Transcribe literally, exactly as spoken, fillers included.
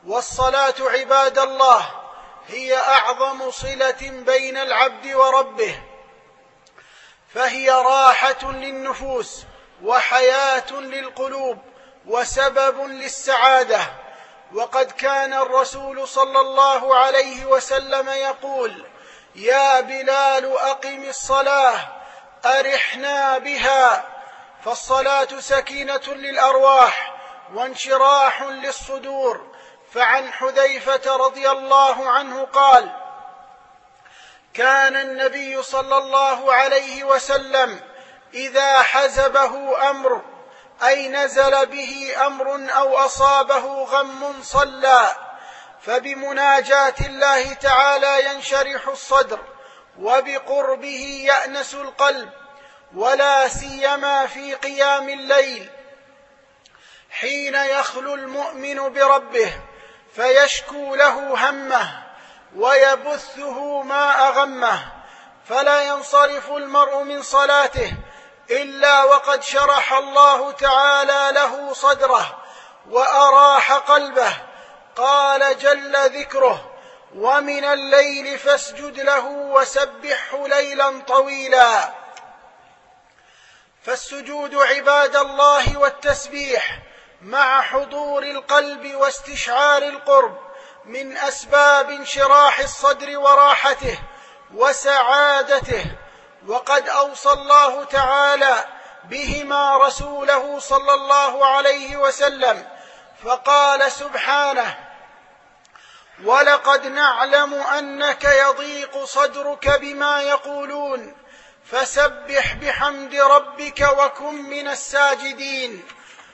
والصلاة عباد الله هي أعظم صلة بين العبد وربه، فهي راحة للنفوس وحياة للقلوب وسبب للسعادة. وقد كان الرسول صلى الله عليه وسلم يقول: يا بلال أقم الصلاة أرحنا بها. فالصلاة سكينة للأرواح وانشراح للصدور. فعن حذيفة رضي الله عنه قال: كان النبي صلى الله عليه وسلم إذا حزبه أمر، أي نزل به أمر أو أصابه غم، صلى، فبمناجاة الله تعالى ينشرح الصدر، وبقربه يأنس القلب، ولا سيما في قيام الليل حين يخلو المؤمن بربه فيشكو له همه ويبثه ما أغمه، فلا ينصرف المرء من صلاته إلا وقد شرح الله تعالى له صدره وأراح قلبه. قال جل ذكره: ومن الليل فاسجد له وسبحه ليلا طويلا. فالسجود عباد الله والتسبيح مع حضور القلب واستشعار القرب من أسباب انشراح الصدر وراحته وسعادته، وقد أوصى الله تعالى بهما رسوله صلى الله عليه وسلم، فقال سبحانه: ولقد نعلم أنك يضيق صدرك بما يقولون فسبح بحمد ربك وكن من الساجدين.